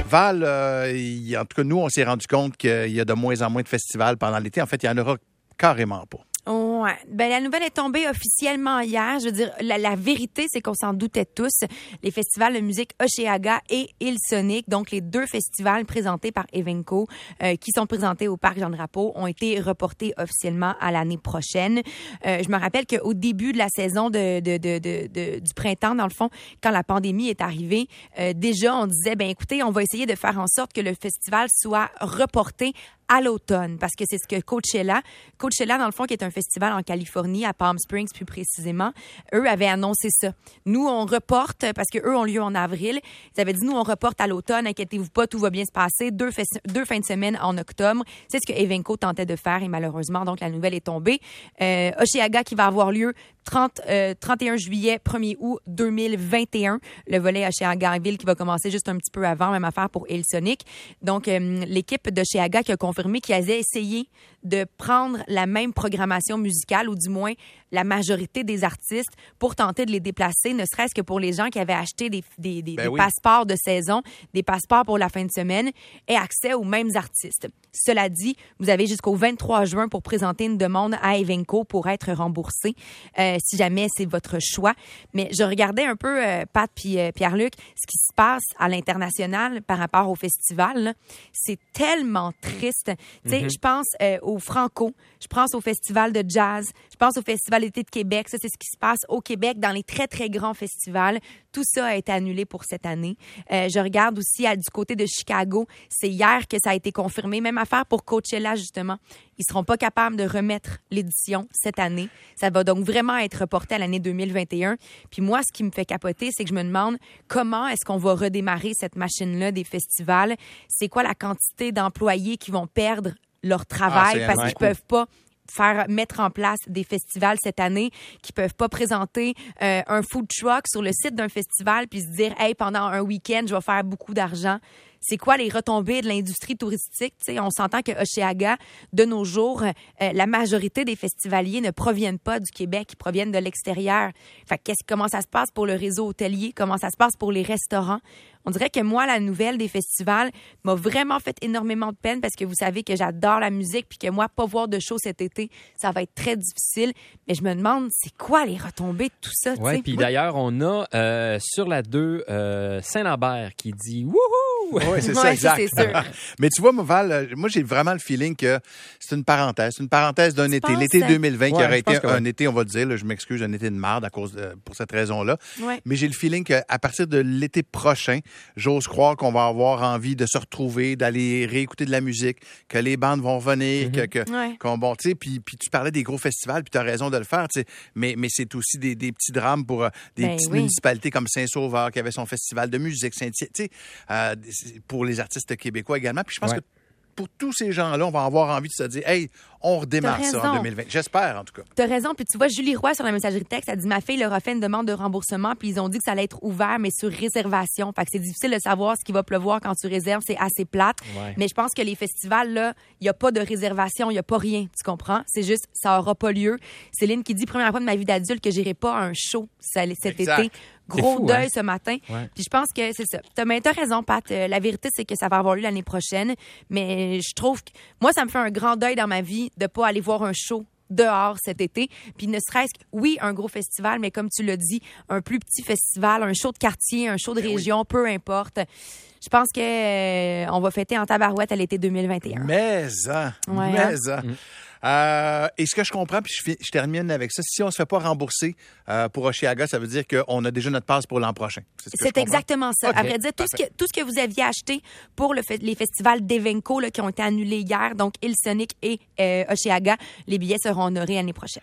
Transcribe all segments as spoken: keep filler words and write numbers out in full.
Val, euh, y, en tout cas, nous, on s'est rendu compte qu'il y a de moins en moins de festivals pendant l'été. En fait, il n'y en aura carrément pas. Ouais. Ben, la nouvelle est tombée officiellement hier. Je veux dire, la, la vérité, c'est qu'on s'en doutait tous. Les festivals de musique Hochelaga et Hillsonic, donc les deux festivals présentés par Evenco, euh, qui sont présentés au Parc Jean-Drapeau, ont été reportés officiellement à l'année prochaine. Euh, je me rappelle qu'au début de la saison de, de, de, de, de, du printemps, dans le fond, quand la pandémie est arrivée, euh, déjà, on disait, ben écoutez, on va essayer de faire en sorte que le festival soit reporté à l'automne, parce que c'est ce que Coachella, Coachella, dans le fond, qui est un festival en Californie, à Palm Springs plus précisément, eux avaient annoncé ça. Nous, on reporte, parce que eux ont lieu en avril, ils avaient dit, nous, on reporte à l'automne, inquiétez-vous pas, tout va bien se passer, deux, festi- deux fins de semaine en octobre. C'est ce que Evenco tentait de faire, et malheureusement, donc, la nouvelle est tombée. Euh, Hochelaga qui va avoir lieu trente, euh, trente et un juillet, premier août deux mille vingt et un, le volet Hochelaga-Ville qui va commencer juste un petit peu avant, même affaire pour Hillsonic. Donc, euh, l'équipe d'Hochelaga qui a confirmé qu'ils avaient essayé de prendre la même programmation musicale, ou du moins la majorité des artistes, pour tenter de les déplacer, ne serait-ce que pour les gens qui avaient acheté des, des, des, ben des oui. passeports de saison, des passeports pour la fin de semaine, aient accès aux mêmes artistes. Cela dit, vous avez jusqu'au vingt-trois juin pour présenter une demande à Evenco pour être remboursé, euh, si jamais c'est votre choix. Mais je regardais un peu, euh, Pat puis euh, Pierre-Luc, ce qui se passe à l'international par rapport au festival, là. C'est tellement triste. Tu sais, mm-hmm. je pense euh, au Franco, je pense au festival de jazz, je pense au festival d'été de Québec. Ça, c'est ce qui se passe au Québec dans les très, très grands festivals. Tout ça a été annulé pour cette année. Euh, je regarde aussi à, du côté de Chicago. C'est hier que ça a été confirmé. Même affaire pour Coachella, justement. Ils seront pas capables de remettre l'édition cette année. Ça va donc vraiment être reporté à l'année deux mille vingt et un. Puis moi, ce qui me fait capoter, c'est que je me demande comment est-ce qu'on va redémarrer cette machine-là des festivals. C'est quoi la quantité d'employés qui vont perdre leur travail ah, parce qu'ils peuvent pas faire mettre en place des festivals cette année, qui peuvent pas présenter euh, un food truck sur le site d'un festival puis se dire, hey, pendant un week-end, je vais faire beaucoup d'argent. C'est quoi les retombées de l'industrie touristique? T'sais, on s'entend que Hochelaga, de nos jours, euh, la majorité des festivaliers ne proviennent pas du Québec, ils proviennent de l'extérieur. Fait que qu'est-ce, comment ça se passe pour le réseau hôtelier? Comment ça se passe pour les restaurants? On dirait que moi, la nouvelle des festivals m'a vraiment fait énormément de peine parce que vous savez que j'adore la musique puis que moi, pas voir de show cet été, ça va être très difficile. Mais je me demande, c'est quoi les retombées de tout ça? Oui, puis d'ailleurs, on a euh, sur la deux euh, Saint-Lambert qui dit « Wouhou! » Oui, c'est ça, ouais, exact. Ça, c'est sûr. Mais tu vois, Val, moi, j'ai vraiment le feeling que c'est une parenthèse. C'est une parenthèse d'un tu été. L'été deux mille vingt, ouais, qui aurait été un ouais. été, on va dire, là, je m'excuse, un été de marde à cause de, pour cette raison-là. Ouais. Mais j'ai le feeling qu'à partir de l'été prochain, j'ose croire qu'on va avoir envie de se retrouver, d'aller réécouter de la musique, que les bandes vont venir, mm-hmm. que, que, ouais. qu'on, bon, tu sais, puis, puis tu parlais des gros festivals, puis tu as raison de le faire, tu sais, mais, mais c'est aussi des, des petits drames pour euh, des ben, petites oui. municipalités comme Saint-Sauveur, qui avait son festival de musique, Saint-Hyacinthe, tu sais, euh, pour les artistes québécois également. Puis je pense ouais. que pour tous ces gens-là, on va avoir envie de se dire, hey, on redémarre ça en deux mille vingt. J'espère, en tout cas. T'as raison. Puis tu vois, Julie Roy, sur la messagerie texte, a dit, ma fille leur a fait une demande de remboursement, puis ils ont dit que ça allait être ouvert, mais sur réservation. Fait que c'est difficile de savoir ce qui va pleuvoir quand tu réserves. C'est assez plate. Ouais. Mais je pense que les festivals, là, il n'y a pas de réservation, il n'y a pas rien. Tu comprends? C'est juste, ça n'aura pas lieu. Céline qui dit, première fois de ma vie d'adulte que j'irai pas à un show cet exact. été. Gros fou, deuil hein? ce matin. Ouais. Puis je pense que c'est ça. T'as, mais t'as raison, Pat. Euh, la vérité, c'est que ça va avoir lieu l'année prochaine. Mais je trouve que moi, ça me fait un grand deuil dans ma vie de pas aller voir un show dehors cet été. Puis ne serait-ce que, oui, un gros festival, mais comme tu l'as dit, un plus petit festival, un show de quartier, un show de mais région, oui. peu importe. Je pense que euh, on va fêter en tabarouette à l'été deux mille vingt et un. Mais hein, ouais, mais hein? hein. Euh, et ce que je comprends, puis je, je termine avec ça, si on ne se fait pas rembourser euh, pour Hochelaga, ça veut dire qu'on a déjà notre passe pour l'an prochain. C'est, c'est exactement ça. Okay. À vrai dire, tout ce, que, tout ce que vous aviez acheté pour le, les festivals d'Evenco là, qui ont été annulés hier, donc Hillsonic et euh, Hochelaga, les billets seront honorés l'année prochaine.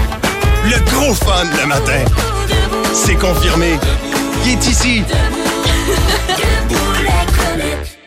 Le gros fun le matin, c'est confirmé. Il est ici.